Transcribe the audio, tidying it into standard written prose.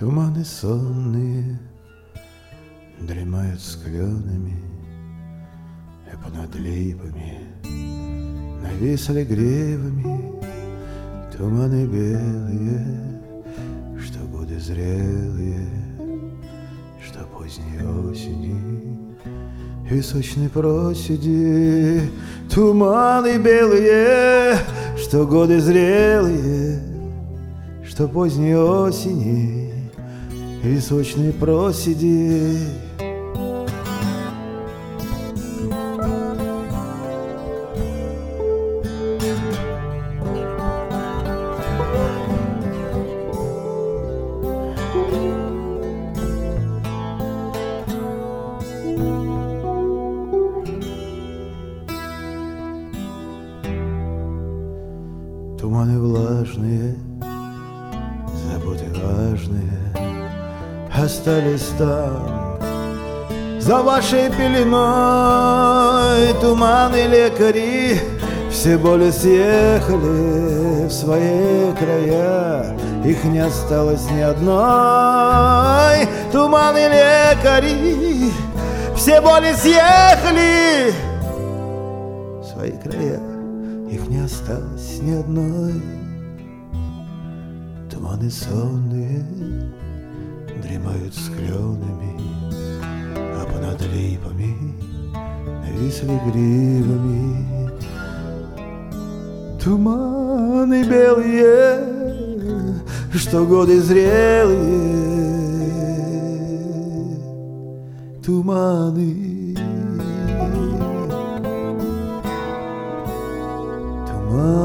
Туманы сонные дремают с кленами, и понад липами нависли гривами туманы белые, что годы зрелые, что поздней осени и сочной проседи. Туманы белые, что годы зрелые, что поздней осени и сочной проседи. Туманы влажные, заботы важные остались там за вашей пеленой. Туманы лекари все боли съехали в свои края, их не осталось ни одной. Туманы лекари все боли съехали в свои края, их не осталось ни одной. Туманы сонные дремают с кленами, а понад липами нависли гривами туманы белые, что годы зрелые. Туманы, туманы.